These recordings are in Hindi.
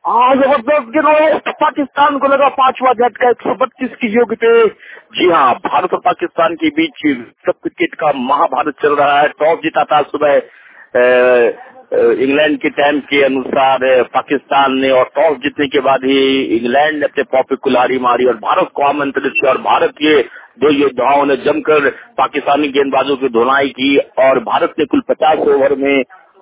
हाँ जबरदस्त पाकिस्तान को लगा पांचवा झटका 132 की योग पे। जी हाँ, भारत और पाकिस्तान के बीच सब क्रिकेट का महाभारत चल रहा है। टॉस जीता था सुबह इंग्लैंड के टाइम के अनुसार पाकिस्तान ने, और टॉस जीतने के बाद ही इंग्लैंड ने अपने पॉ पे कुल्हाड़ी मारी और भारत को आमंत्रित किया, और भारत के दो योद्धाओं ने जमकर पाकिस्तानी गेंदबाजों की धुनाई की, और भारत ने कुल 50 ओवर में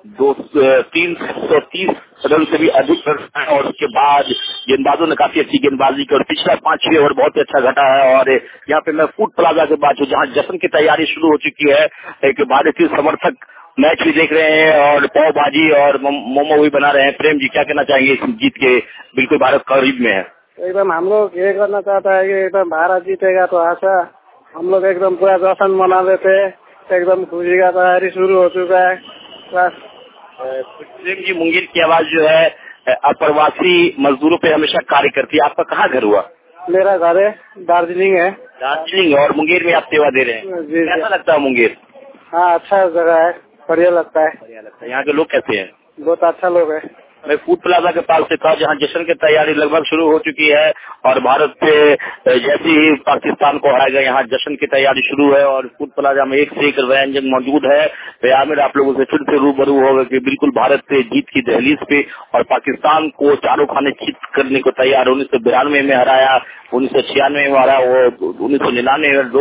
330 रन से भी अधिक रन, और उसके बाद गेंदबाजों ने काफी अच्छी गेंदबाजी की और पिछला 5-6 ओवर बहुत ही अच्छा घटा है। और यहाँ पे मैं फूड प्लाजा के बाद जहाँ जश्न की तैयारी शुरू हो चुकी है, एक भारतीय समर्थक मैच भी देख रहे हैं और पाव भाजी और मोमो भी बना रहे हैं। प्रेम जी, क्या कहना चाहेंगे इस जीत के? बिल्कुल भारत करीब में है। एकदम हम लोग ये करना चाहता है कि एकदम भारत जीतेगा, तो आशा हम लोग एकदम पूरा जश्न मना देते, एकदम खुशी का तैयारी शुरू हो चुका है बस। प्रेम जी, मुंगेर की आवाज जो है अप्रवासी मजदूरों पे हमेशा कार्य करती है। आपका कहाँ घर हुआ? मेरा घर है दार्जिलिंग है। दार्जिलिंग, और मुंगेर में आप सेवा दे रहे हैं? जी, कैसा लगता है मुंगेर? हाँ, अच्छा जगह है, बढ़िया लगता है। बढ़िया लगता है। यहाँ के लोग कैसे हैं? बहुत अच्छा लोग है। मैं फूड प्लाजा के पास से था, जहाँ जश्न की तैयारी लगभग शुरू हो चुकी है, और भारत से जैसे ही पाकिस्तान को हराएगा यहाँ जश्न की तैयारी शुरू है, और फूड प्लाजा में एक से एक व्यंजन मौजूद है। तो आमिर, आप लोगों से फिर से रूबरू हो गए कि बिल्कुल भारत से जीत की दहलीज पे, और पाकिस्तान को चारों खाने चित करने को तैयार। 1992 में हराया, 1996 में हराया, वो 1999 में,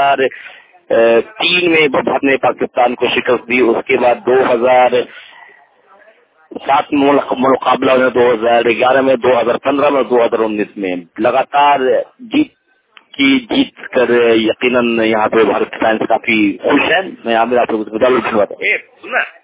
2003 में भारत ने पाकिस्तान को शिकस्त दी। उसके बाद 2007 में मुकाबला में, 2011 में, 2015 में, 2019 में लगातार जीत कर यकीनन यहाँ पे भारत फैंस काफी खुश है। मैं आप लोगों को बता दूं।